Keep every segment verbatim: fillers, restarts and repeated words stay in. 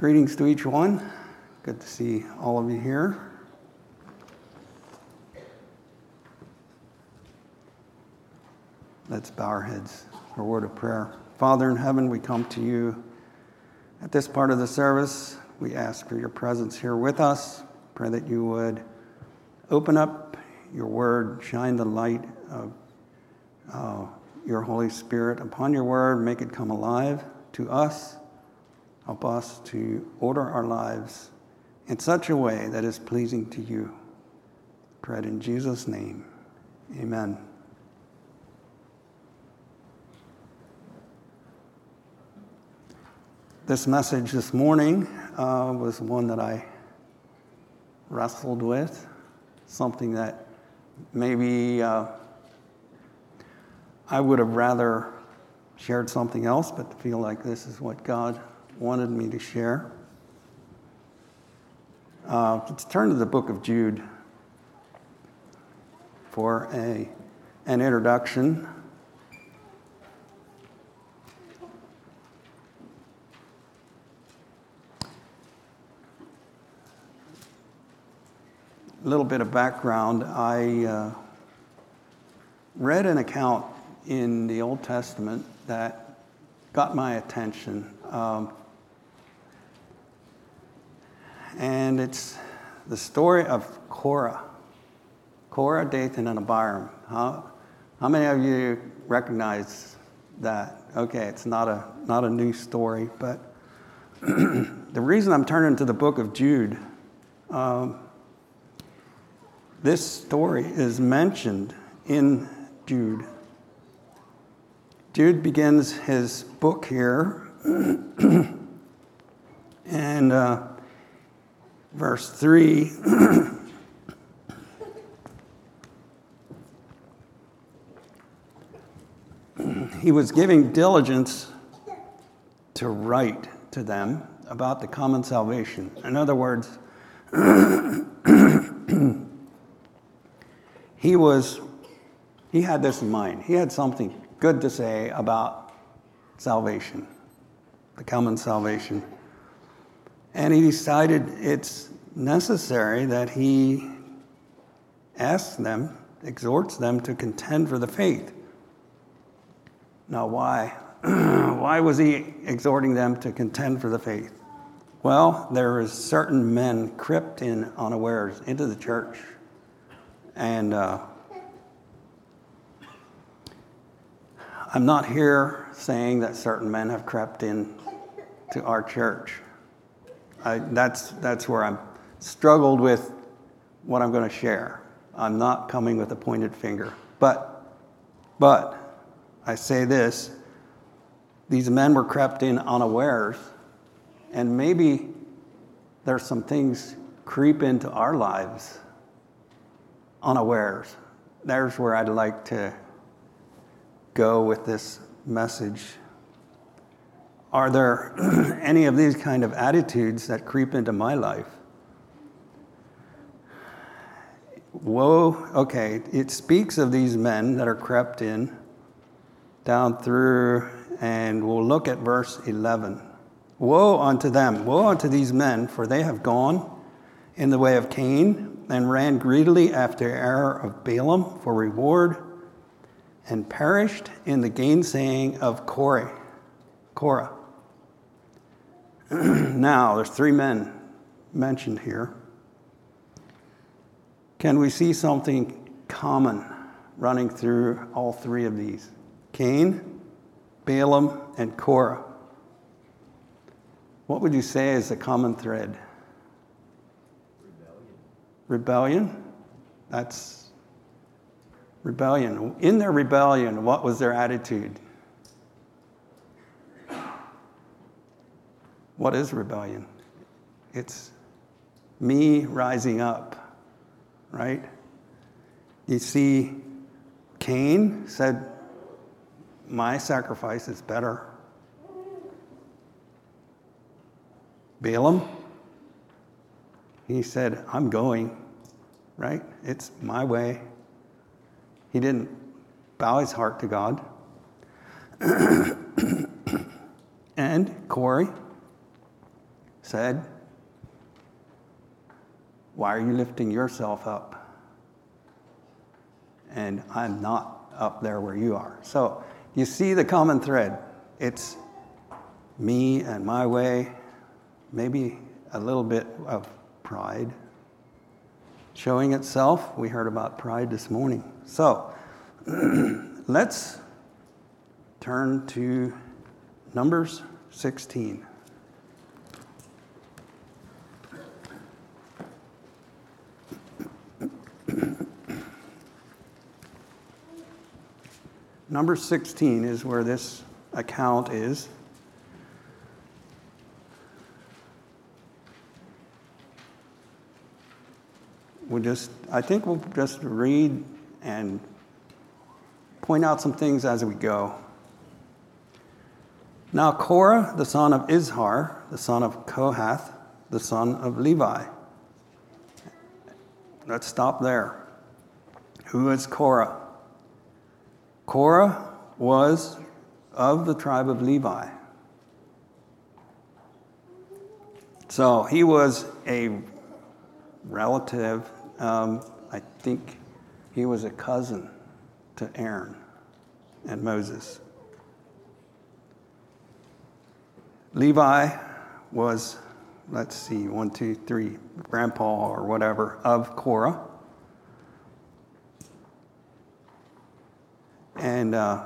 Greetings to each one. Good to see all of you here. Let's bow our heads for a word of prayer. Father in heaven, we come to you at this part of the service. We ask for your presence here with us. Pray that you would open up your word, shine the light of uh, your Holy Spirit upon your word, make it come alive to us. Help us to order our lives in such a way that is pleasing to you. Pray it in Jesus' name. Amen. This message this morning uh, was one that I wrestled with, something that maybe uh, I would have rather shared something else, but feel like this is what God wanted me to share. Uh, let's turn to the book of Jude for a an introduction. A little bit of background. I uh, read an account in the Old Testament that got my attention. Um, and it's the story of Korah. Korah, Dathan, and Abiram. How, how many of you recognize that? Okay, it's not a not a new story, but the reason I'm turning to the book of Jude, um, this story is mentioned in Jude. Jude begins his book here, and uh, verse three, he was giving diligence to write to them about the common salvation. In other words, he was, he had this in mind. He had something good to say about salvation, the common salvation. And he decided it's necessary that he asks them, exhorts them to contend for the faith. Now, why? Why was he exhorting them to contend for the faith? Well, there was certain men crept in unawares into the church. And uh, I'm not here saying that certain men have crept in to our church. I, that's that's where I'm struggled with what I'm going to share. I'm not coming with a pointed finger. But, but I say this, these men were crept in unawares, and maybe there's some things creep into our lives unawares. There's where I'd like to go with this message. Are there any of these kind of attitudes that creep into my life? Woe, okay, it speaks of these men that are crept in down through, and we'll look at verse eleven. Woe unto them, woe unto these men, for they have gone in the way of Cain and ran greedily after the error of Balaam for reward and perished in the gainsaying of Korah. Korah. Now, there's three men mentioned here. Can we see something common running through all three of these? Cain, Balaam, and Korah. What would you say is the common thread? Rebellion. Rebellion? That's rebellion. In their rebellion, what was their attitude? What is rebellion? It's me rising up, right? You see, Cain said, my sacrifice is better. Balaam, he said, I'm going, right? It's my way. He didn't bow his heart to God. And Corey said, "Why are you lifting yourself up? And I'm not up there where you are." So you see the common thread. It's me and my way, maybe a little bit of pride showing itself. We heard about pride this morning. So let's turn to Numbers sixteen. Number sixteen is where this account is. We'll just, I think we'll just read and point out some things as we go. Now Korah, the son of Izhar, the son of Kohath, the son of Levi. Let's stop there. Who is Korah? Korah was of the tribe of Levi. So he was a relative. Um, I think he was a cousin to Aaron and Moses. Levi was, let's see, one, two, three, grandpa or whatever of Korah. And uh,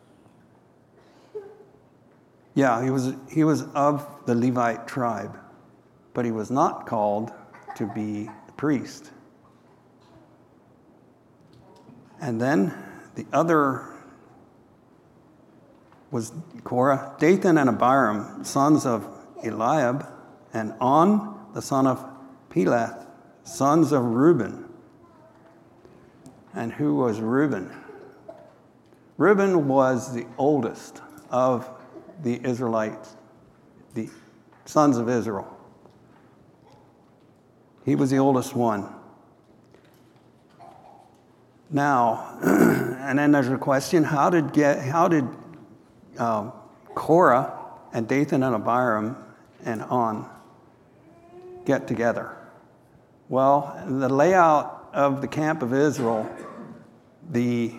yeah, he was he was of the Levite tribe, but he was not called to be a priest. And then the other was Korah, Dathan and Abiram, sons of Eliab, and On, the son of Peleth, sons of Reuben. And who was Reuben? Reuben was the oldest of the Israelites, the sons of Israel. He was the oldest one. Now, and then there's a question: How did get? How did um, Korah and Dathan and Abiram and On get together? Well, the layout of the camp of Israel, the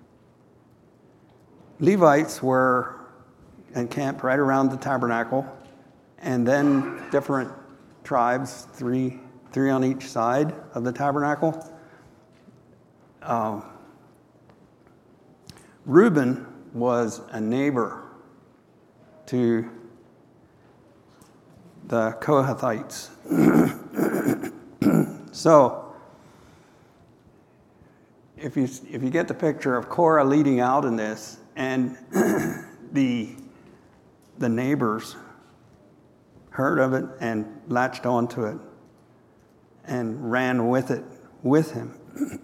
Levites were encamped right around the tabernacle, and then different tribes, three, three on each side of the tabernacle. Um, Reuben was a neighbor to the Kohathites. So, if you if you get the picture of Korah leading out in this, and the the neighbors heard of it and latched onto it and ran with it with him.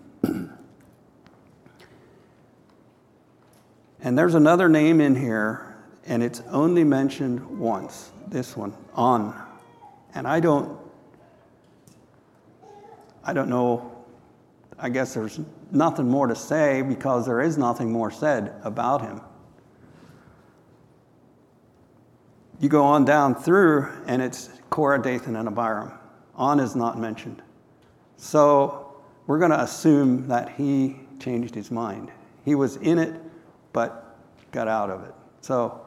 And there's another name in here, and it's only mentioned once, this one, On. And I don't, I don't know, I guess there's nothing more to say because there is nothing more said about him. You go on down through, and it's Korah, Dathan, and Abiram. On is not mentioned. So we're going to assume that he changed his mind. He was in it, but got out of it. So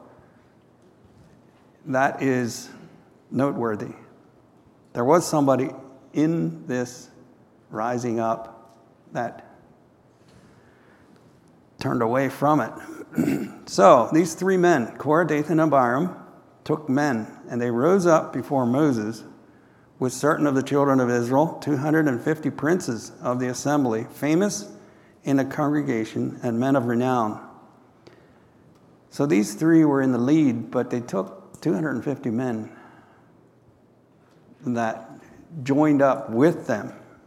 that is noteworthy. There was somebody in this rising up that turned away from it. So these three men, Korah, Dathan, and Abiram, took men, and they rose up before Moses with certain of the children of Israel, two hundred fifty princes of the assembly, famous in the congregation and men of renown. So these three were in the lead, but they took two hundred fifty men that joined up with them.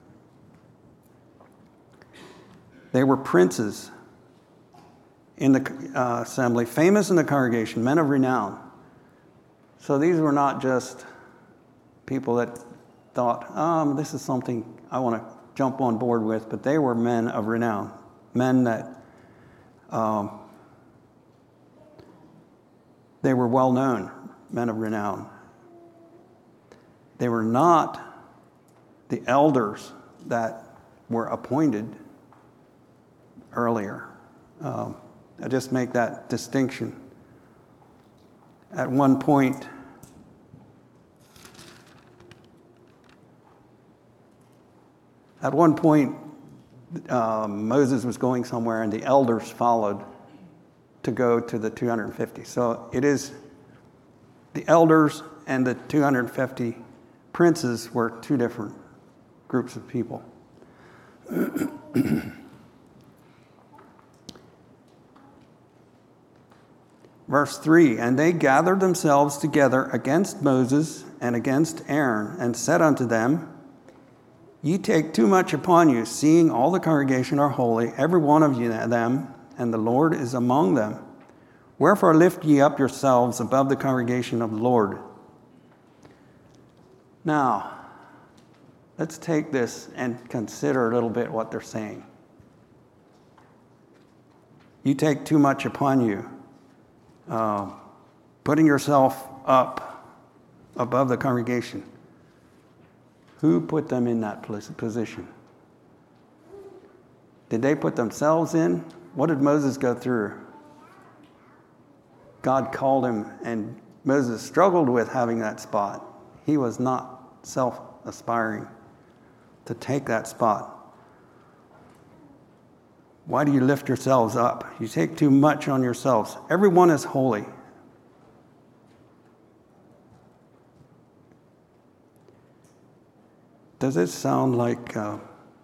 They were princes in the uh, assembly, famous in the congregation, men of renown. So these were not just people that thought, um, this is something I want to jump on board with, but they were men of renown, men that um, they were well known, men of renown. They were not the elders that were appointed earlier. Um, I just make that distinction. At one point, at one point, um, Moses was going somewhere, and the elders followed to go to the two hundred fifty. So it is the elders and the two hundred fifty princes were two different groups of people. Verse three, and they gathered themselves together against Moses and against Aaron, and said unto them, Ye take too much upon you, seeing all the congregation are holy, every one of you them, and the Lord is among them. Wherefore lift ye up yourselves above the congregation of the Lord. Now, let's take this and consider a little bit what they're saying. You take too much upon you. Uh, putting yourself up above the congregation. Who put them in that position? Did they put themselves in? What did Moses go through? God called him, and Moses struggled with having that spot. He was not self-aspiring to take that spot. Why do you lift yourselves up? You take too much on yourselves. Everyone is holy. Does it sound like, uh,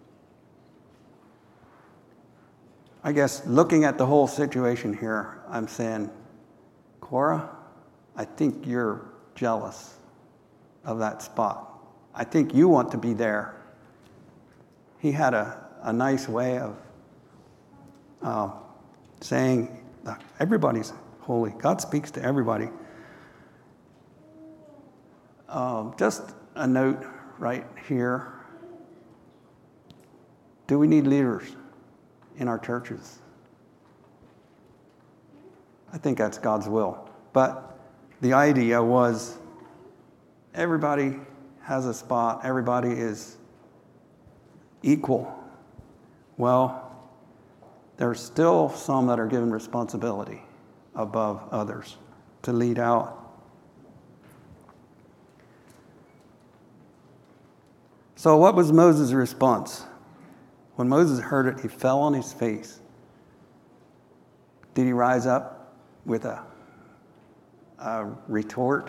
I guess looking at the whole situation here, I'm saying, Korah, I think you're jealous of that spot. I think you want to be there. He had a, a nice way of uh, saying, everybody's holy. God speaks to everybody. Uh, just a note right here. Do we need leaders in our churches? I think that's God's will. But the idea was everybody has a spot. Everybody is equal. Well, there's still some that are given responsibility above others to lead out. So what was Moses' response? When Moses heard it, he fell on his face. Did he rise up with a, a retort?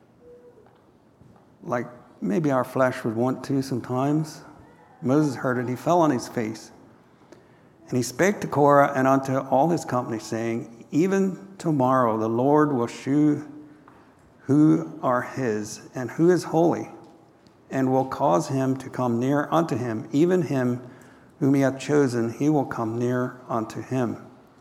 Like maybe our flesh would want to sometimes. Moses heard it, he fell on his face. And he spake to Korah and unto all his company, saying, Even tomorrow the Lord will shew who are his and who is holy, and will cause him to come near unto him, even him whom he hath chosen, he will come near unto him.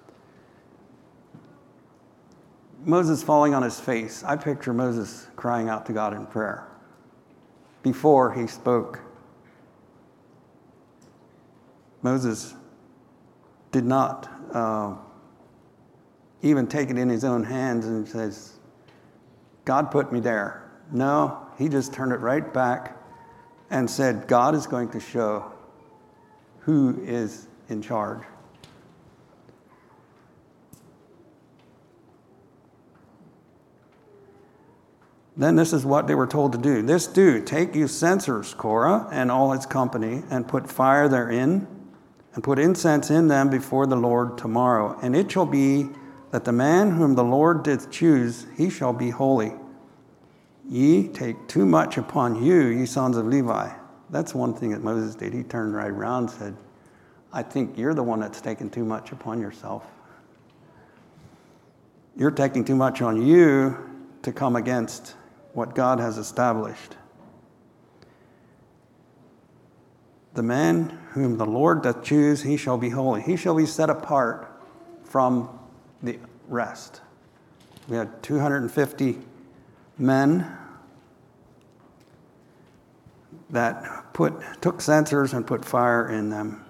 Moses falling on his face. I picture Moses crying out to God in prayer before he spoke. Moses did not uh, even take it in his own hands and says, God put me there. No, he just turned it right back and said, God is going to show who is in charge. Then this is what they were told to do. This do, take you censers, Korah, and all his company, and put fire therein, and put incense in them before the Lord tomorrow. And it shall be that the man whom the Lord did choose, he shall be holy. Ye take too much upon you, ye sons of Levi. That's one thing that Moses did. He turned right around and said, I think you're the one that's taking too much upon yourself. You're taking too much on you to come against what God has established. The man whom the Lord doth choose, he shall be holy. He shall be set apart from the rest. We had two hundred fifty men that put took censers and put fire in them.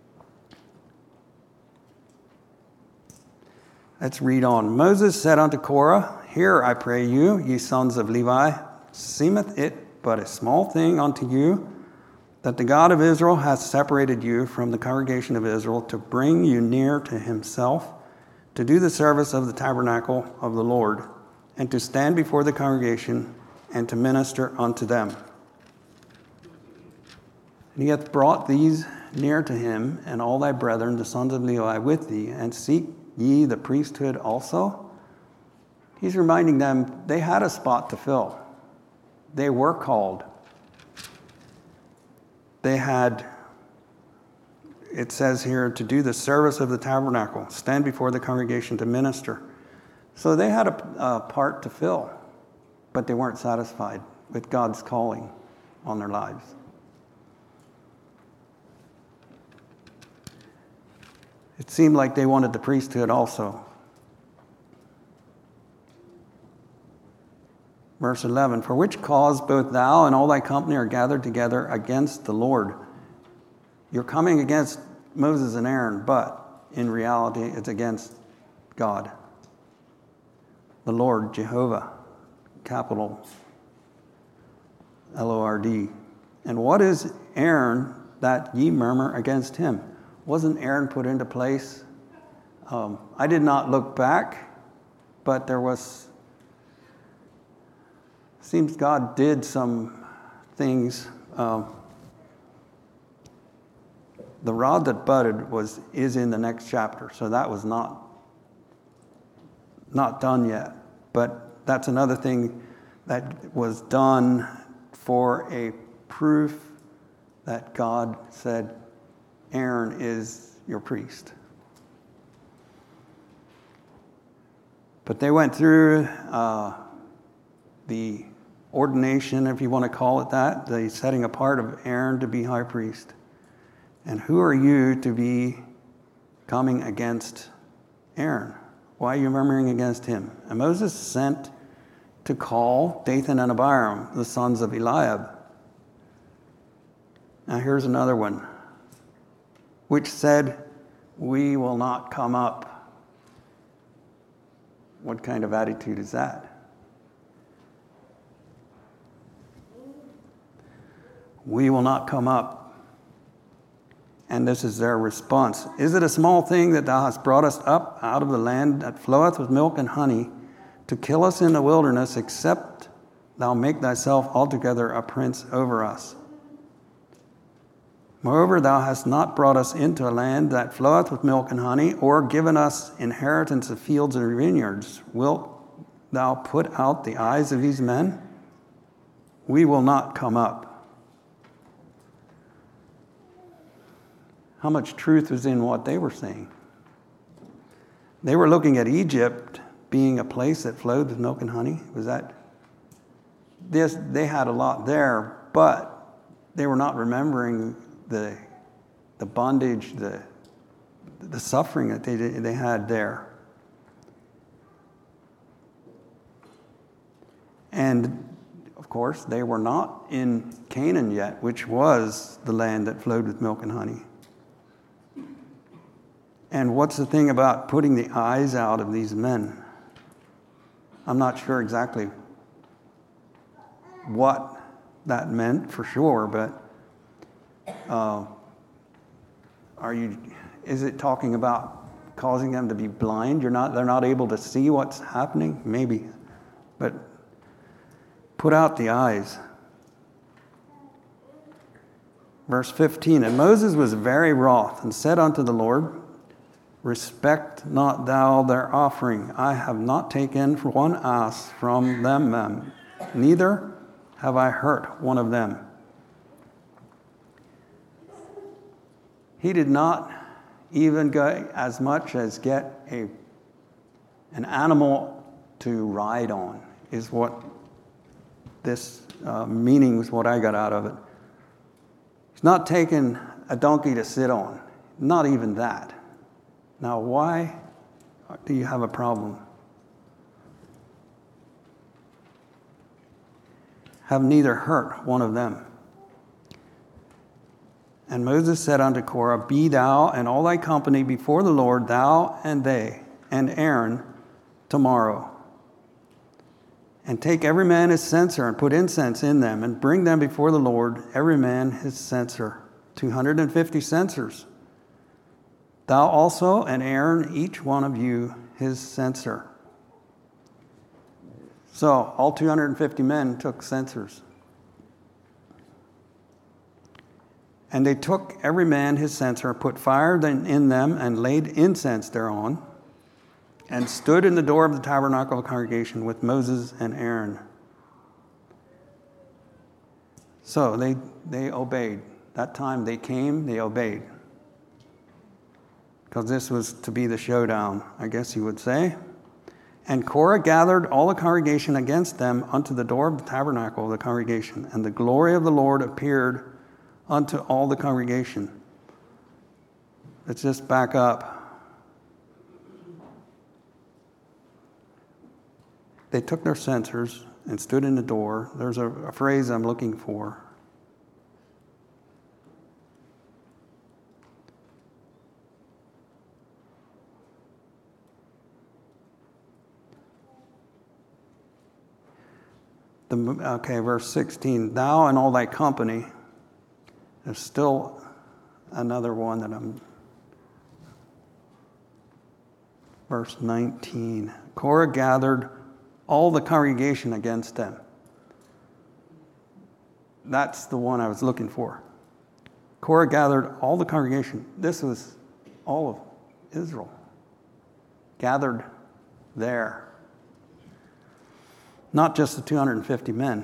Let's read on. Moses said unto Korah, Hear, I pray you, ye sons of Levi, seemeth it but a small thing unto you, that the God of Israel hath separated you from the congregation of Israel to bring you near to himself, to do the service of the tabernacle of the Lord, and to stand before the congregation, and to minister unto them. And he hath brought these near to him, and all thy brethren, the sons of Levi, with thee, and seek ye the priesthood also? He's reminding them they had a spot to fill. They were called. They had, it says here, to do the service of the tabernacle, stand before the congregation to minister. So they had a, a part to fill, but they weren't satisfied with God's calling on their lives. It seemed like they wanted the priesthood also. Verse eleven, for which cause both thou and all thy company are gathered together against the Lord. You're coming against Moses and Aaron, but in reality it's against God. The Lord, Jehovah, capital L O R D. And what is Aaron that ye murmur against him? Wasn't Aaron put into place? Um, I did not look back, but there was, seems God did some things. Um, the rod that budded was is in the next chapter, so that was not not done yet. But that's another thing that was done for a proof that God said, Aaron is your priest. But they went through uh, the ordination, if you want to call it that, the setting apart of Aaron to be high priest. And who are you to be coming against Aaron? Why are you murmuring against him? And Moses sent to call Dathan and Abiram, the sons of Eliab. Now here's another one, which said, we will not come up. What kind of attitude is that? We will not come up. And this is their response. Is it a small thing that thou hast brought us up out of the land that floweth with milk and honey, to kill us in the wilderness, except thou make thyself altogether a prince over us? Moreover, thou hast not brought us into a land that floweth with milk and honey, or given us inheritance of fields and vineyards. Wilt thou put out the eyes of these men? We will not come up. How much truth was in what they were saying? They were looking at Egypt being a place that flowed with milk and honey. Was that? This, they had a lot there, but they were not remembering the the bondage, the the suffering that they they had there. And of course, they were not in Canaan yet, which was the land that flowed with milk and honey. And what's the thing about putting the eyes out of these men? I'm not sure exactly what that meant for sure, but uh, are you? Is it talking about causing them to be blind? You're not. They're not able to see what's happening. Maybe, but put out the eyes. Verse fifteen. And Moses was very wroth, and said unto the Lord, respect not thou their offering. I have not taken one ass from them, neither have I hurt one of them. He did not even go as much as get a an animal to ride on, is what this uh, meaning was, what I got out of it. He's not taking a donkey to sit on, not even that. Now, why do you have a problem? Have neither hurt one of them. And Moses said unto Korah, be thou and all thy company before the Lord, thou and they, and Aaron, tomorrow. And take every man his censer, and put incense in them, and bring them before the Lord, every man his censer, two hundred fifty censers. Thou also and Aaron, each one of you, his censer. So all two hundred fifty men took censers. And they took every man his censer, put fire in them, and laid incense thereon, and stood in the door of the tabernacle of the congregation with Moses and Aaron. So they, they obeyed. That time they came, they obeyed. Because this was to be the showdown, I guess you would say. And Korah gathered all the congregation against them unto the door of the tabernacle of the congregation, and the glory of the Lord appeared unto all the congregation. Let's just back up. They took their censers and stood in the door. There's a, a phrase I'm looking for. The, okay, verse sixteen. Thou and all thy company. There's still another one that I'm... Verse nineteen. Korah gathered all the congregation against them. That's the one I was looking for. Korah gathered all the congregation. This was all of Israel gathered there. Not just the two hundred fifty men.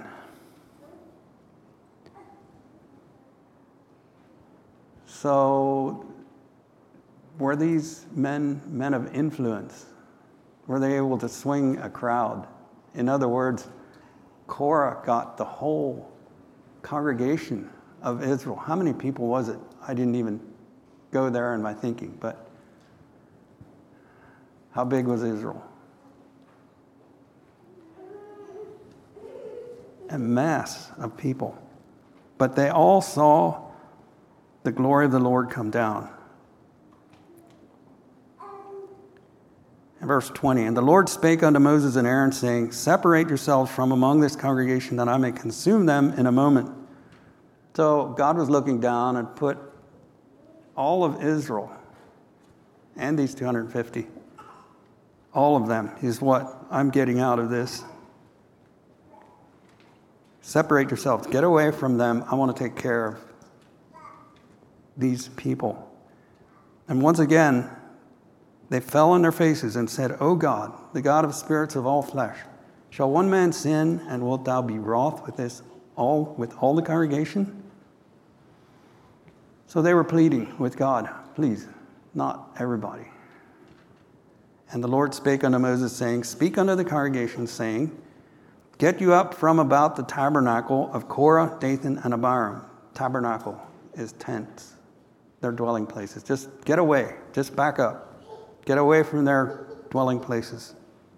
So were these men men of influence? Were they able to swing a crowd? In other words, Korah got the whole congregation of Israel. How many people was it? I didn't even go there in my thinking, but how big was Israel? A mass of people. But they all saw the glory of the Lord come down. Verse twenty, and the Lord spake unto Moses and Aaron, saying, separate yourselves from among this congregation, that I may consume them in a moment. So God was looking down and put all of Israel and these two hundred fifty, all of them is what I'm getting out of this. Separate yourselves. Get away from them. I want to take care of these people. And once again, they fell on their faces and said, O God, the God of spirits of all flesh, shall one man sin, and wilt thou be wroth with this all with all the congregation? So they were pleading with God, please, not everybody. And the Lord spake unto Moses, saying, speak unto the congregation, saying, get you up from about the tabernacle of Korah, Dathan, and Abiram. Tabernacle is tents, their dwelling places. Just get away. Just back up. Get away from their dwelling places.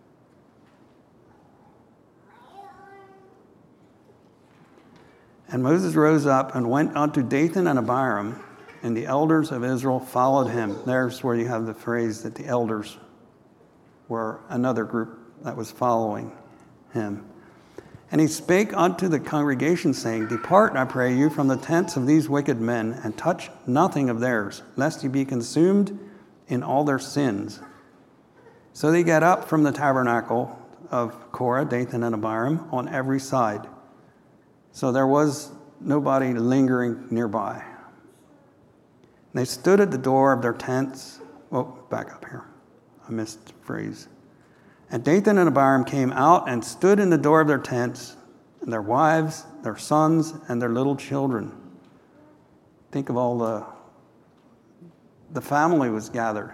And Moses rose up and went unto Dathan and Abiram, and the elders of Israel followed him. There's where you have the phrase that the elders were another group that was following him. And he spake unto the congregation, saying, depart, I pray you, from the tents of these wicked men, and touch nothing of theirs, lest ye be consumed in all their sins. So they got up from the tabernacle of Korah, Dathan, and Abiram on every side. So there was nobody lingering nearby. They stood at the door of their tents. Oh, back up here. I missed the phrase. And Dathan and Abiram came out and stood in the door of their tents, and their wives, their sons, and their little children. Think of all the The family was gathered.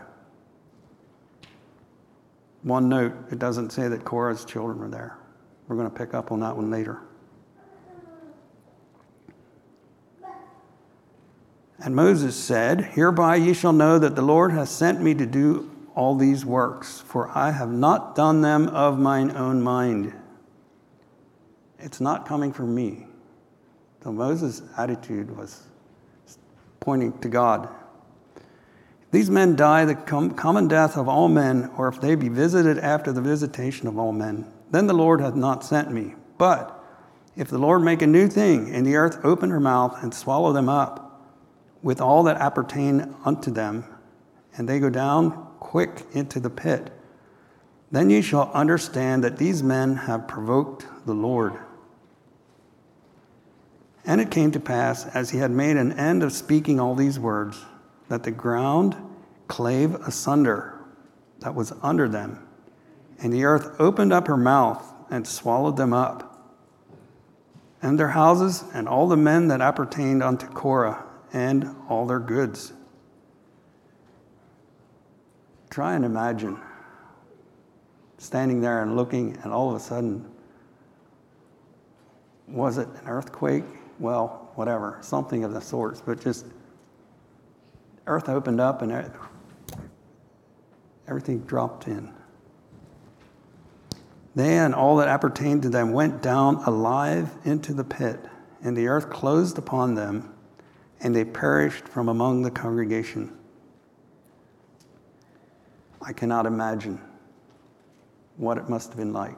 One note, it doesn't say that Korah's children were there. We're going to pick up on that one later. And Moses said, hereby ye shall know that the Lord hath sent me to do all these works, for I have not done them of mine own mind. It's not coming from me. So Moses' attitude was pointing to God. These men die the com- common death of all men, or if they be visited after the visitation of all men, then the Lord hath not sent me. But if the Lord make a new thing, and the earth open her mouth and swallow them up, with all that appertain unto them, and they go down quick into the pit, then ye shall understand that these men have provoked the Lord. And it came to pass, as he had made an end of speaking all these words, that the ground clave asunder that was under them, and the earth opened up her mouth and swallowed them up, and their houses, and all the men that appertained unto Korah, and all their goods. Try and imagine standing there and looking, and all of a sudden, was it an earthquake? Well, whatever, something of the sorts, but just earth opened up and everything dropped in. They and all that appertained to them went down alive into the pit, and the earth closed upon them, and they perished from among the congregation. I cannot imagine what it must have been like.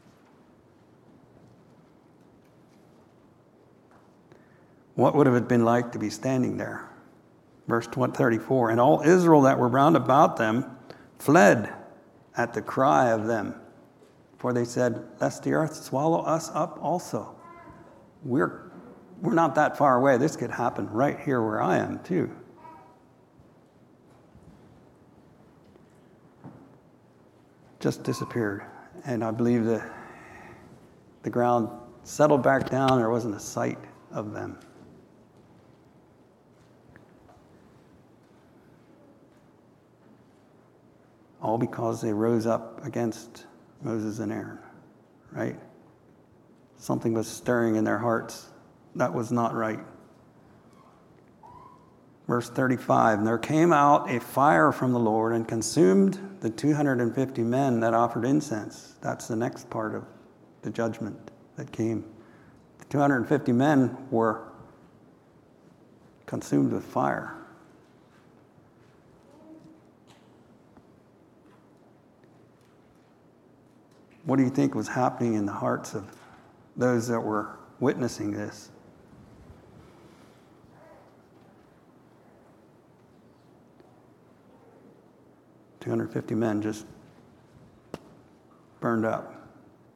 What would have it been like to be standing there? Verse thirty-four, and all Israel that were round about them fled at the cry of them. For they said, lest the earth swallow us up also. We're, we're not that far away. This could happen right here where I am too. Just disappeared. And I believe the, the ground settled back down. There wasn't a sight of them. All because they rose up against Moses and Aaron, right? Something was stirring in their hearts. That was not right. Verse thirty-five, and there came out a fire from the Lord and consumed the two hundred fifty men that offered incense. That's the next part of the judgment that came. The two hundred fifty men were consumed with fire. What do you think was happening in the hearts of those that were witnessing this? two hundred fifty men just burned up.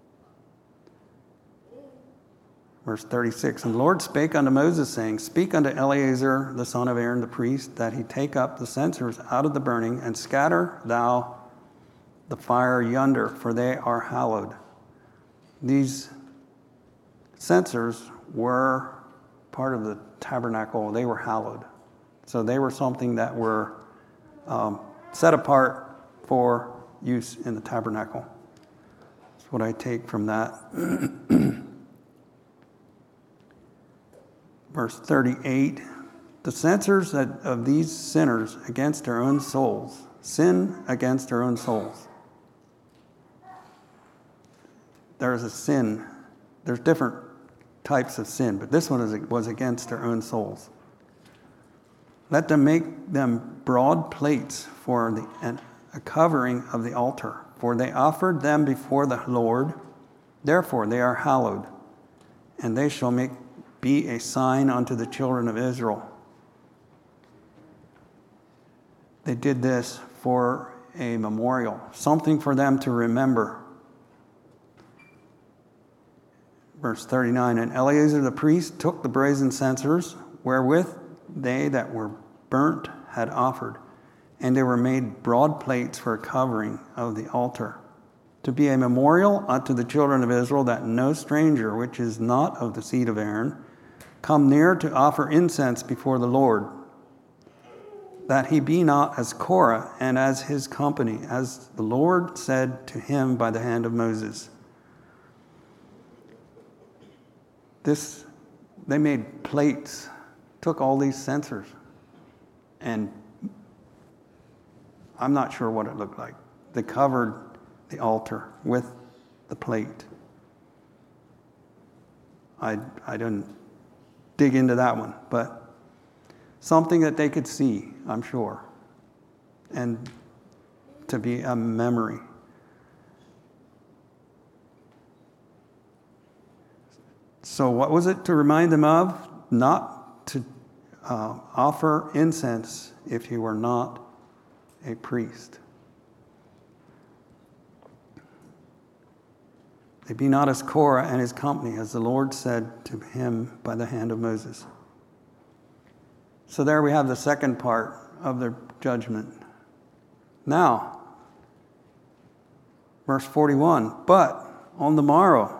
Verse thirty-six, and the Lord spake unto Moses, saying, speak unto Eleazar the son of Aaron the priest, that he take up the censers out of the burning, and scatter thou the fire yonder, for they are hallowed. These censers were part of the tabernacle. They were hallowed. So they were something that were um, set apart for use in the tabernacle. That's what I take from that. Verse thirty-eight, the censers of these sinners against their own souls, sin against their own souls. There's a sin. There's different types of sin, but this one is, was against their own souls. Let them make them broad plates for the, and a covering of the altar, for they offered them before the Lord. Therefore they are hallowed, and they shall make be a sign unto the children of Israel. They did this for a memorial, something for them to remember. Verse thirty-nine, and Eleazar the priest took the brazen censers, wherewith they that were burnt had offered, and they were made broad plates for a covering of the altar, to be a memorial unto the children of Israel, that no stranger, which is not of the seed of Aaron, come near to offer incense before the Lord, that he be not as Korah and as his company, as the Lord said to him by the hand of Moses. This, they made plates, took all these censers, and I'm not sure what it looked like. They covered the altar with the plate. I, I didn't dig into that one, but something that they could see, I'm sure, and to be a memory. So what was it to remind them of? Not to uh, offer incense if you were not a priest. They be not as Korah and his company, as the Lord said to him by the hand of Moses. So there we have the second part of their judgment. Now, verse forty-one, but on the morrow,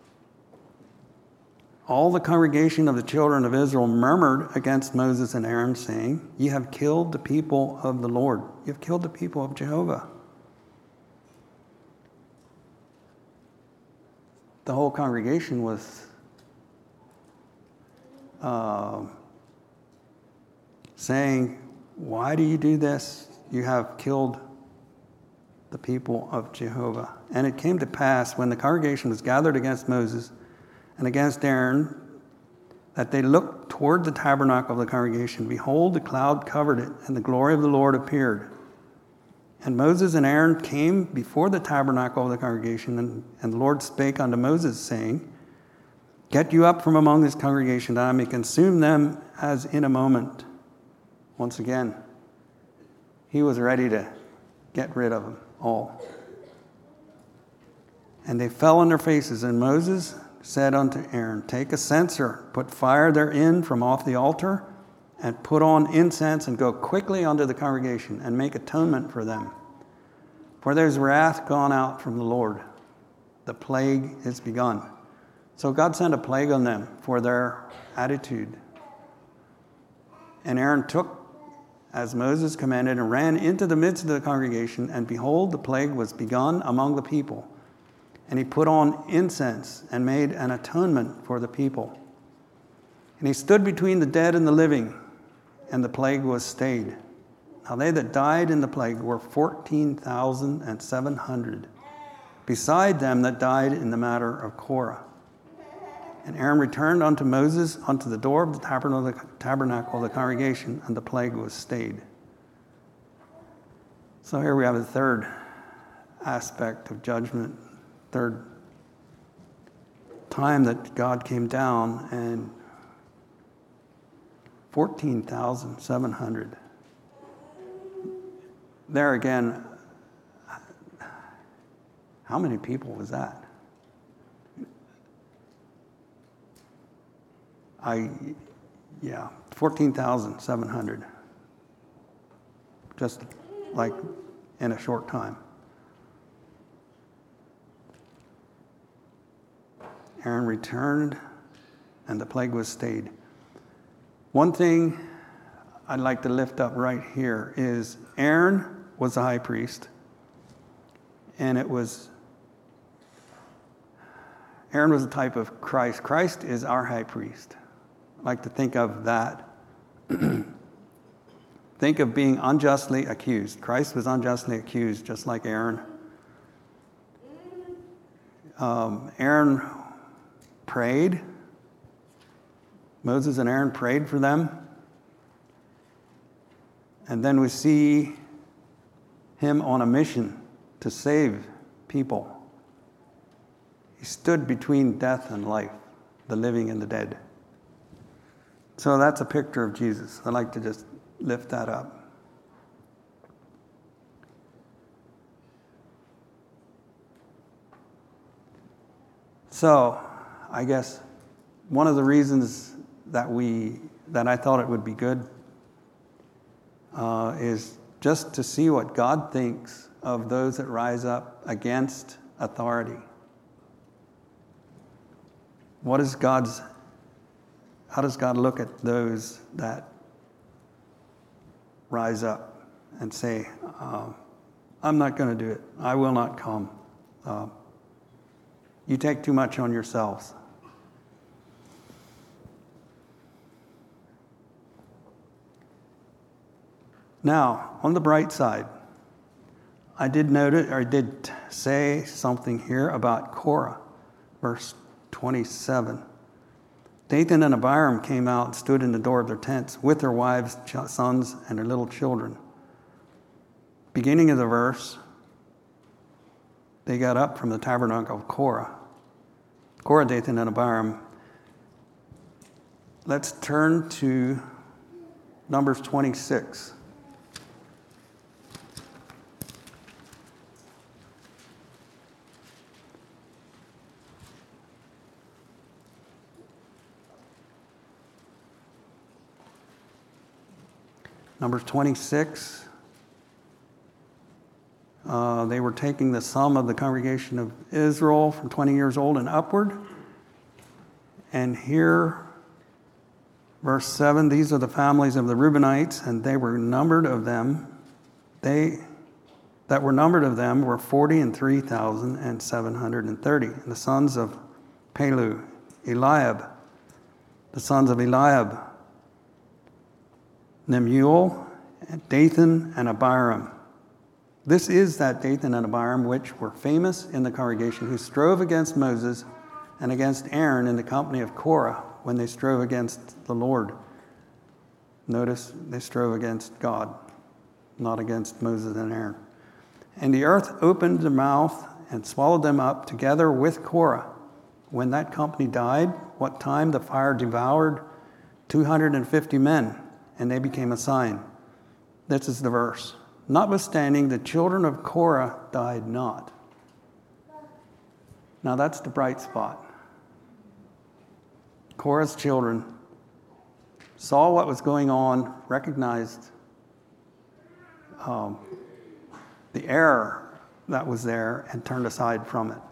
all the congregation of the children of Israel murmured against Moses and Aaron, saying, Ye have killed the people of the Lord. You have killed the people of Jehovah. The whole congregation was uh, saying, Why do you do this? You have killed the people of Jehovah. And it came to pass, when the congregation was gathered against Moses and against Aaron, that they looked toward the tabernacle of the congregation. Behold, the cloud covered it, and the glory of the Lord appeared. And Moses and Aaron came before the tabernacle of the congregation, and, and the Lord spake unto Moses, saying, Get you up from among this congregation, that I may consume them as in a moment. Once again, he was ready to get rid of them all. And they fell on their faces, and Moses said unto Aaron, Take a censer, put fire therein from off the altar, and put on incense, and go quickly unto the congregation, and make atonement for them. For there's wrath gone out from the Lord. The plague is begun. So God sent a plague on them for their attitude. And Aaron took as Moses commanded, and ran into the midst of the congregation, and behold, the plague was begun among the people. And he put on incense, and made an atonement for the people. And he stood between the dead and the living, and the plague was stayed. Now they that died in the plague were fourteen thousand seven hundred, beside them that died in the matter of Korah. And Aaron returned unto Moses unto the door of the tabernacle of the congregation, and the plague was stayed. So here we have the third aspect of judgment, third time that God came down, and fourteen thousand seven hundred. There again, how many people was that? I, yeah, fourteen thousand seven hundred. Just like in a short time. Aaron returned, and the plague was stayed. One thing I'd like to lift up right here is Aaron was the high priest, and it was Aaron was a type of Christ. Christ is our high priest. I like to think of that. Think of being unjustly accused. Christ was unjustly accused, just like Aaron. Um, Aaron prayed. Moses and Aaron prayed for them. And then we see him on a mission to save people. He stood between death and life, the living and the dead. So that's a picture of Jesus. I'd like to just lift that up. So, I guess one of the reasons that we that I thought it would be good uh, is just to see what God thinks of those that rise up against authority. What is God's? How does God look at those that rise up and say, uh, I'm not going to do it. I will not come. Uh, you take too much on yourselves. Now, on the bright side, I did note it, or I did say something here about Korah, verse twenty-seven. Dathan and Abiram came out and stood in the door of their tents with their wives, sons, and their little children. Beginning of the verse, they got up from the tabernacle of Korah. Korah, Dathan, and Abiram, let's turn to Numbers twenty-six. Numbers twenty-six, uh, they were taking the sum of the congregation of Israel from twenty years old and upward. And here, verse seven, these are the families of the Reubenites, and they were numbered of them. They that were numbered of them were forty and three thousand and seven hundred and thirty. And the sons of Palu, Eliab, the sons of Eliab, Nemuel, Dathan, and Abiram. This is that Dathan and Abiram which were famous in the congregation, who strove against Moses and against Aaron in the company of Korah when they strove against the Lord. Notice they strove against God, not against Moses and Aaron. And the earth opened their mouth and swallowed them up together with Korah. When that company died, what time the fire devoured two hundred fifty men, and they became a sign. This is the verse. Notwithstanding, the children of Korah died not. Now that's the bright spot. Korah's children saw what was going on, recognized um, the error that was there, and turned aside from it.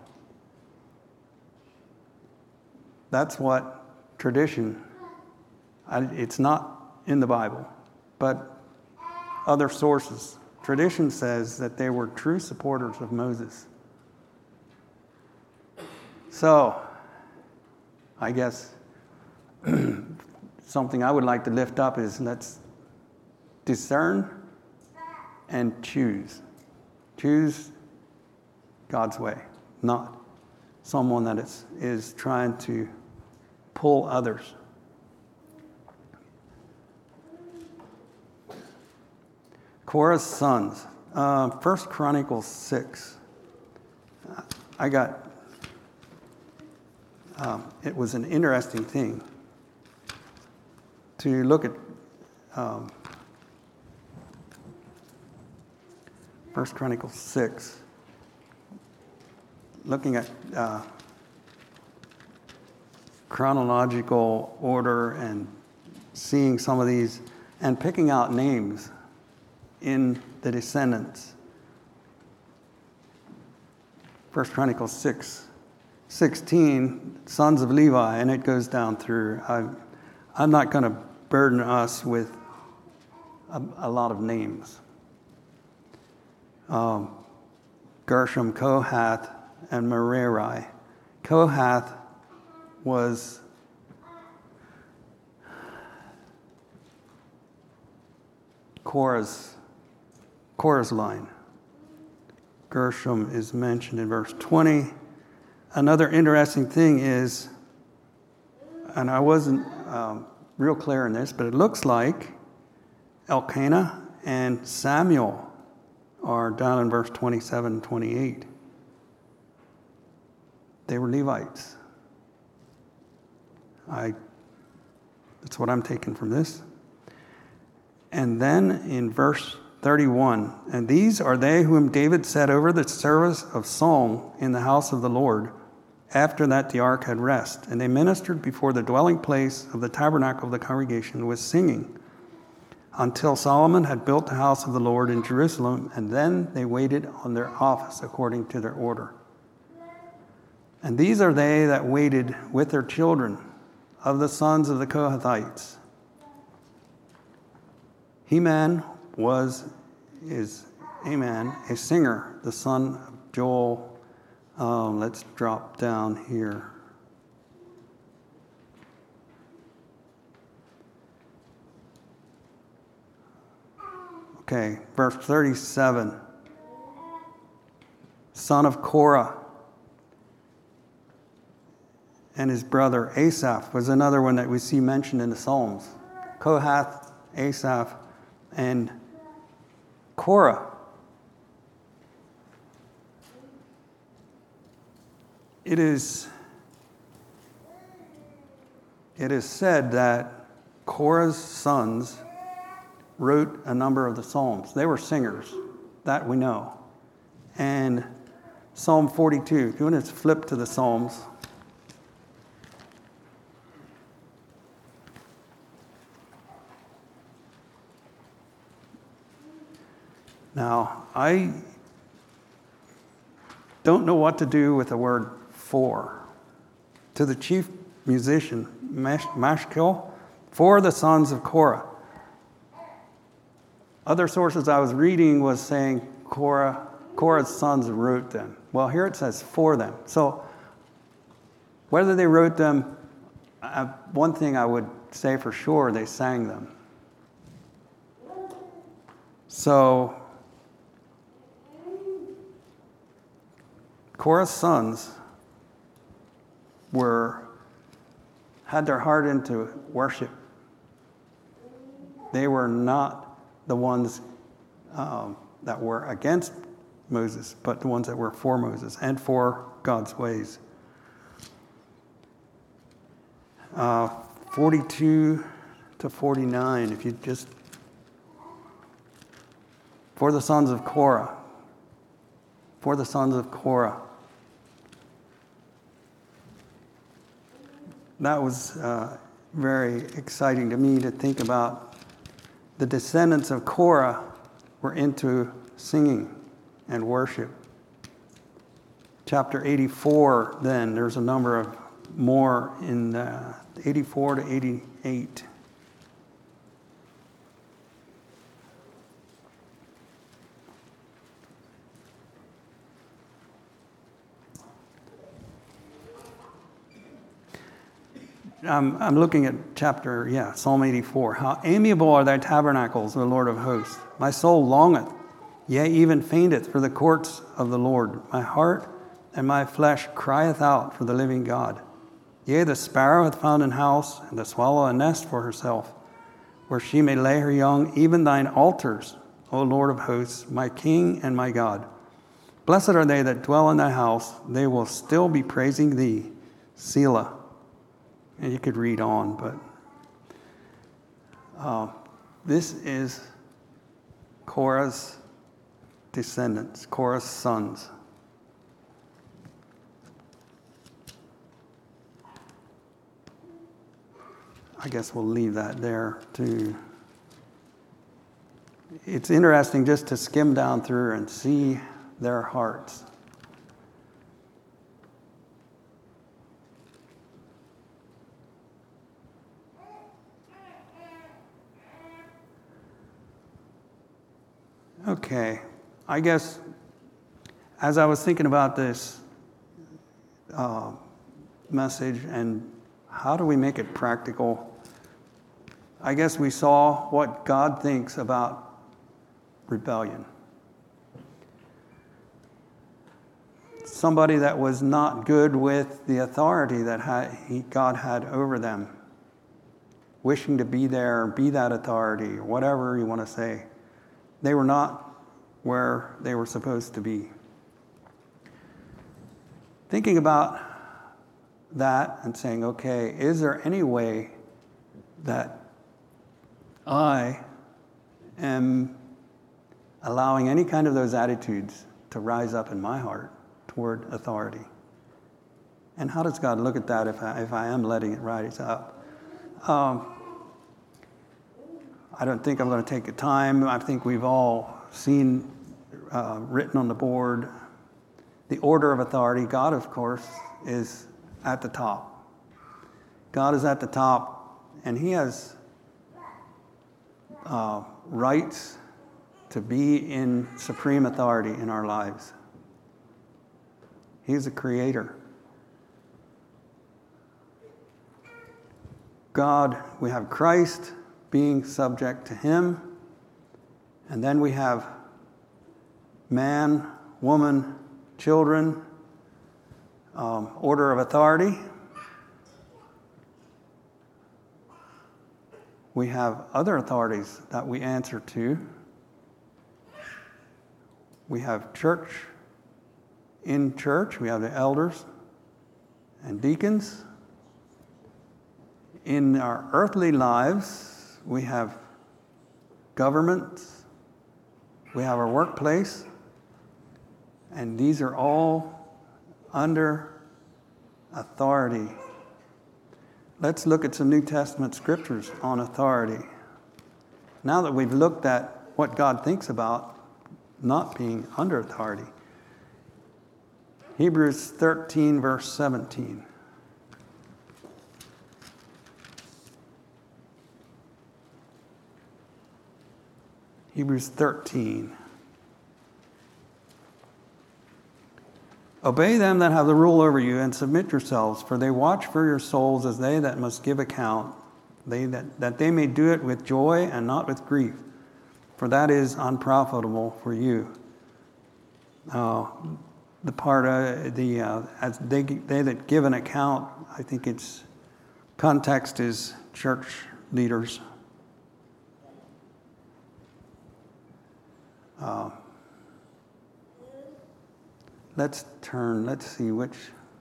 That's what tradition, it's not in the Bible, but other sources. Tradition says that they were true supporters of Moses. So, I guess something I would like to lift up is let's discern and choose. Choose God's way, not someone that is, is trying to pull others. Korah's sons, uh, First Chronicles six. I got, um, it was an interesting thing to look at um, First Chronicles six, looking at uh, chronological order and seeing some of these and picking out names in the descendants. First Chronicles six, sixteen, sons of Levi, and it goes down through. I, I'm not going to burden us with a, a lot of names. Um, Gershom, Kohath, and Merari. Kohath was Korah's Korah's line. Gershom is mentioned in verse twenty. Another interesting thing is, and I wasn't um, real clear in this, but it looks like Elkanah and Samuel are down in verse twenty-seven and twenty-eight. They were Levites. I. That's what I'm taking from this. And then in verse thirty-one, and these are they whom David set over the service of song in the house of the Lord, after that the ark had rest. And they ministered before the dwelling place of the tabernacle of the congregation with singing, until Solomon had built the house of the Lord in Jerusalem, and then they waited on their office according to their order. And these are they that waited with their children of the sons of the Kohathites. Heman was, is, Aman, a singer, the son of Joel. Um, let's drop down here. Okay, verse thirty-seven. Son of Korah. And his brother Asaph was another one that we see mentioned in the Psalms. Kohath, Asaph, and Korah. It is it is said that Korah's sons wrote a number of the Psalms. They were singers, that we know. And Psalm forty-two, if you want to flip to the Psalms. Now, I don't know what to do with the word for. To the chief musician, Mash- Mashkil, for the sons of Korah. Other sources I was reading was saying Korah, Korah's sons wrote them. Well, here it says for them. So whether they wrote them, uh, one thing I would say for sure, they sang them. So Korah's sons were had their heart into worship. They were not the ones um, that were against Moses, but the ones that were for Moses and for God's ways. Uh, forty-two to forty-nine, if you just... For the sons of Korah. For the sons of Korah. That was uh, very exciting to me to think about. The descendants of Korah were into singing and worship. Chapter eighty-four, then, there's a number of more in uh, eighty-four to eighty-eight. I'm, I'm looking at chapter, yeah, Psalm eighty-four. How amiable are thy tabernacles, O Lord of hosts. My soul longeth, yea, even fainteth for the courts of the Lord. My heart and my flesh crieth out for the living God. Yea, the sparrow hath found an house, and the swallow a nest for herself, where she may lay her young, even thine altars, O Lord of hosts, my King and my God. Blessed are they that dwell in thy house. They will still be praising thee. Selah. And you could read on, but uh, this is Korah's descendants, Korah's sons. I guess we'll leave that there too. It's interesting just to skim down through and see their hearts. Okay, I guess as I was thinking about this uh, message and how do we make it practical, I guess we saw what God thinks about rebellion. Somebody that was not good with the authority that had, he, God had over them, wishing to be there, be that authority, or whatever you want to say. They were not where they were supposed to be. Thinking about that and saying, okay, is there any way that I am allowing any kind of those attitudes to rise up in my heart toward authority? And how does God look at that if I, if I am letting it rise up? Um, I don't think I'm going to take the time. I think we've all seen uh, written on the board the order of authority. God, of course, is at the top. God is at the top, and he has uh, rights to be in supreme authority in our lives. He's the creator. God, we have Christ being subject to him, and then we have man, woman, children, um, order of authority. We have other authorities that we answer to. We have church, in church, we have the elders and deacons. in our earthly lives, we have government, we have our workplace, and these are all under authority. Let's look at some New Testament scriptures on authority. Now that we've looked at what God thinks about not being under authority. Hebrews thirteen, verse seventeen. Hebrews thirteen. Obey them that have the rule over you, and submit yourselves, for they watch for your souls as they that must give account, they that, that they may do it with joy and not with grief, for that is unprofitable for you. Uh, the part, uh, the uh, as they they that give an account, I think its context is church leaders. Uh, let's turn, let's see which.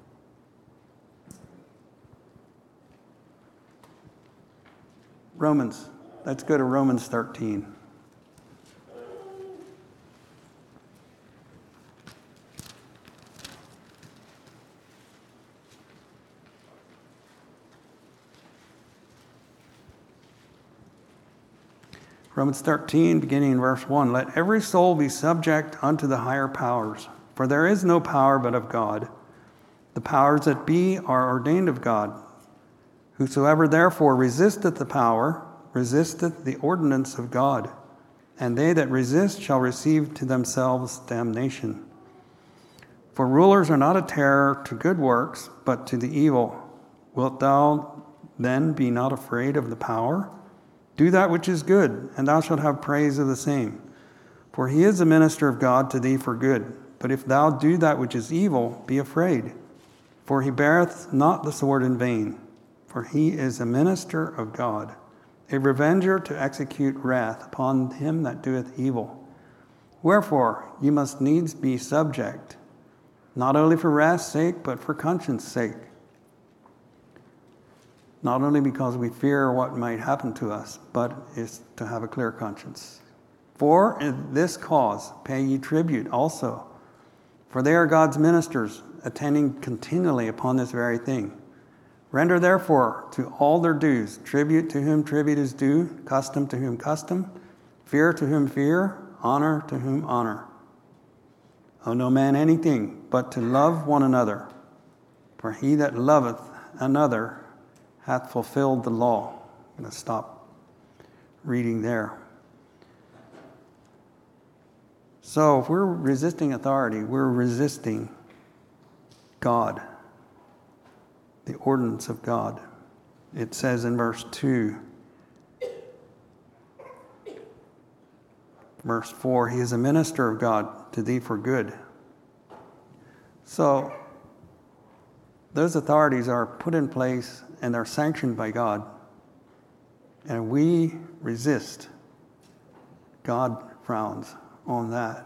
Romans. Let's go to Romans thirteen. Romans thirteen, beginning in verse one. Let every soul be subject unto the higher powers, for there is no power but of God. The powers that be are ordained of God. Whosoever therefore resisteth the power, resisteth the ordinance of God, and they that resist shall receive to themselves damnation. For rulers are not a terror to good works, but to the evil. Wilt thou then be not afraid of the power? Do that which is good, and thou shalt have praise of the same. For he is a minister of God to thee for good. But if thou do that which is evil, be afraid. For he beareth not the sword in vain. For he is a minister of God, a revenger to execute wrath upon him that doeth evil. Wherefore ye must needs be subject, not only for wrath's sake, but for conscience sake. Not only because we fear what might happen to us, but is to have a clear conscience. For in this cause pay ye tribute also, for they are God's ministers, attending continually upon this very thing. Render therefore to all their dues, tribute to whom tribute is due, custom to whom custom, fear to whom fear, honor to whom honor. Owe no man anything but to love one another, for he that loveth another hath fulfilled the law. I'm going to stop reading there. So if we're resisting authority, we're resisting God, the ordinance of God. It says in verse two, verse four, he is a minister of God to thee for good. So those authorities are put in place and they're sanctioned by God. And we resist. God frowns on that.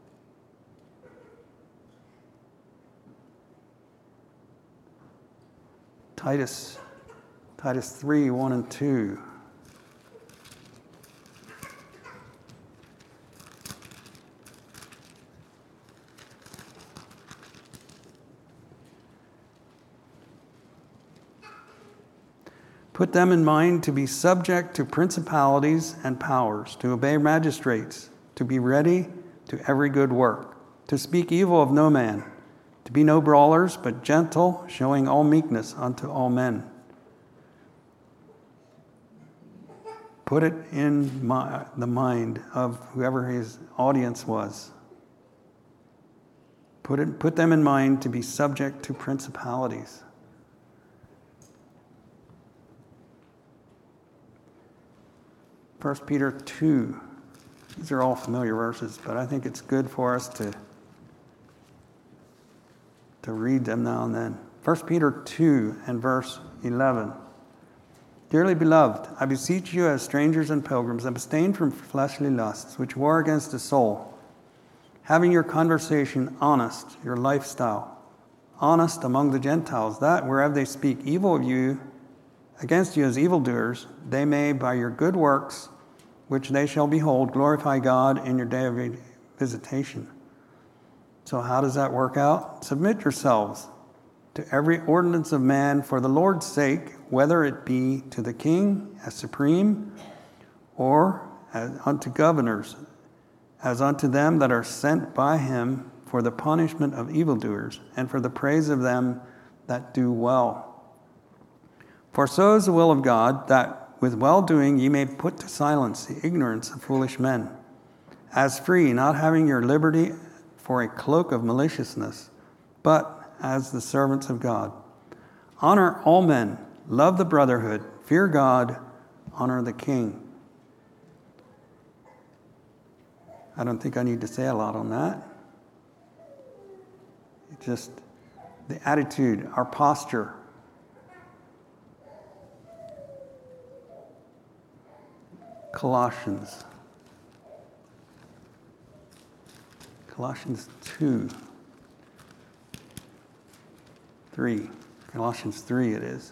Titus, Titus three, one and two. Put them in mind to be subject to principalities and powers, to obey magistrates, to be ready to every good work, to speak evil of no man, to be no brawlers, but gentle, showing all meekness unto all men. Put it in my, the mind of whoever his audience was. Put it, put them in mind to be subject to principalities. First Peter two. These are all familiar verses, but I think it's good for us to, to read them now and then. First Peter two and verse eleven. Dearly beloved, I beseech you as strangers and pilgrims, abstain from fleshly lusts, which war against the soul, having your conversation honest, your lifestyle honest among the Gentiles, that wherever they speak evil of you against you as evildoers, they may, by your good works, which they shall behold, glorify God in your day of visitation. So how does that work out? Submit yourselves to every ordinance of man for the Lord's sake, whether it be to the king as supreme, or as unto governors, as unto them that are sent by him for the punishment of evildoers, and for the praise of them that do well. For so is the will of God, that with well-doing ye may put to silence the ignorance of foolish men, as free, not having your liberty for a cloak of maliciousness, but as the servants of God. Honor all men, love the brotherhood, fear God, honor the king. I don't think I need to say a lot on that. It's just the attitude, our posture. Colossians. Colossians two. three. Colossians three it is.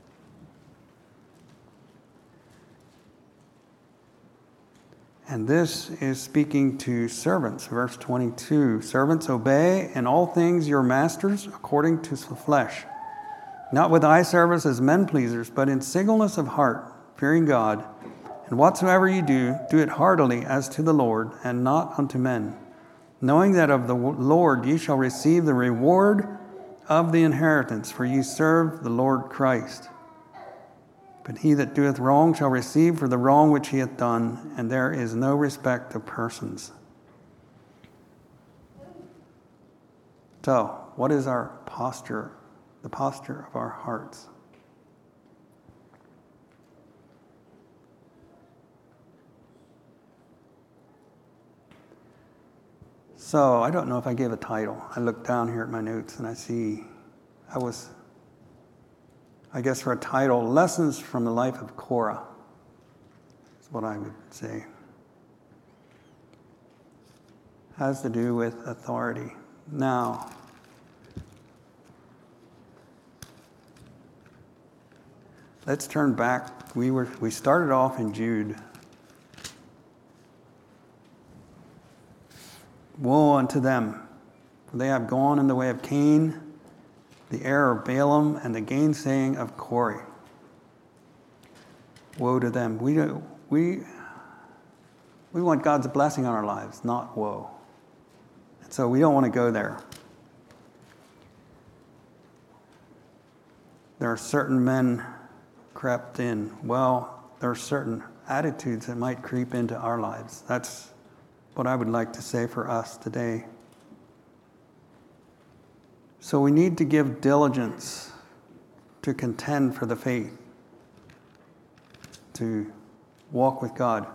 And this is speaking to servants, verse twenty-two. Servants, obey in all things your masters according to the flesh, not with eye service as men pleasers, but in singleness of heart, fearing God. And whatsoever you do, do it heartily as to the Lord, and not unto men, knowing that of the Lord ye shall receive the reward of the inheritance, for ye serve the Lord Christ. But he that doeth wrong shall receive for the wrong which he hath done, and there is no respect of persons. So, what is our posture, the posture of our hearts? So, I don't know if I gave a title. I look down here at my notes and I see, I was, I guess for a title, Lessons from the Life of Korah. That's what I would say. Has to do with authority. Now, let's turn back. We were we started off in Jude. Woe unto them, for they have gone in the way of Cain, the error of Balaam, and the gainsaying of Korah. Woe to them. We do, we we want God's blessing on our lives, not woe. And so we don't want to go there. There are certain men crept in. Well, there are certain attitudes that might creep into our lives. That's what I would like to say for us today. So we need to give diligence to contend for the faith, to walk with God.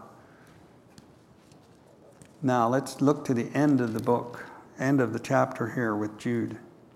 Now let's look to the end of the book, end of the chapter here with Jude.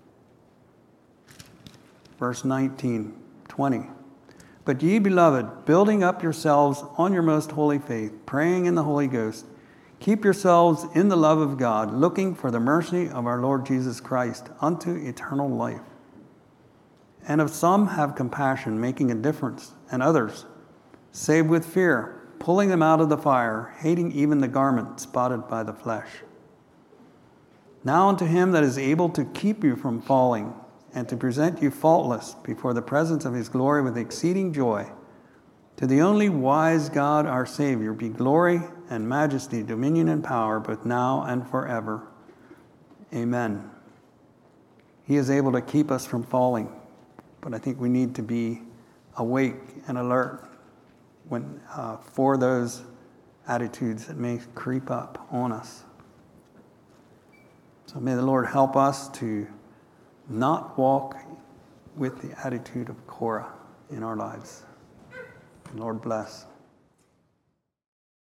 Verse nineteen, twenty. But ye, beloved, building up yourselves on your most holy faith, praying in the Holy Ghost, keep yourselves in the love of God, looking for the mercy of our Lord Jesus Christ unto eternal life. And of some have compassion, making a difference, and others save with fear, pulling them out of the fire, hating even the garment spotted by the flesh. Now unto him that is able to keep you from falling, and to present you faultless before the presence of his glory with exceeding joy, to the only wise God our Savior be glory and majesty, dominion and power, both now and forever. Amen. He is able to keep us from falling, but I think we need to be awake and alert when uh, for those attitudes that may creep up on us. So may the Lord help us to not walk with the attitude of Korah in our lives. Lord bless.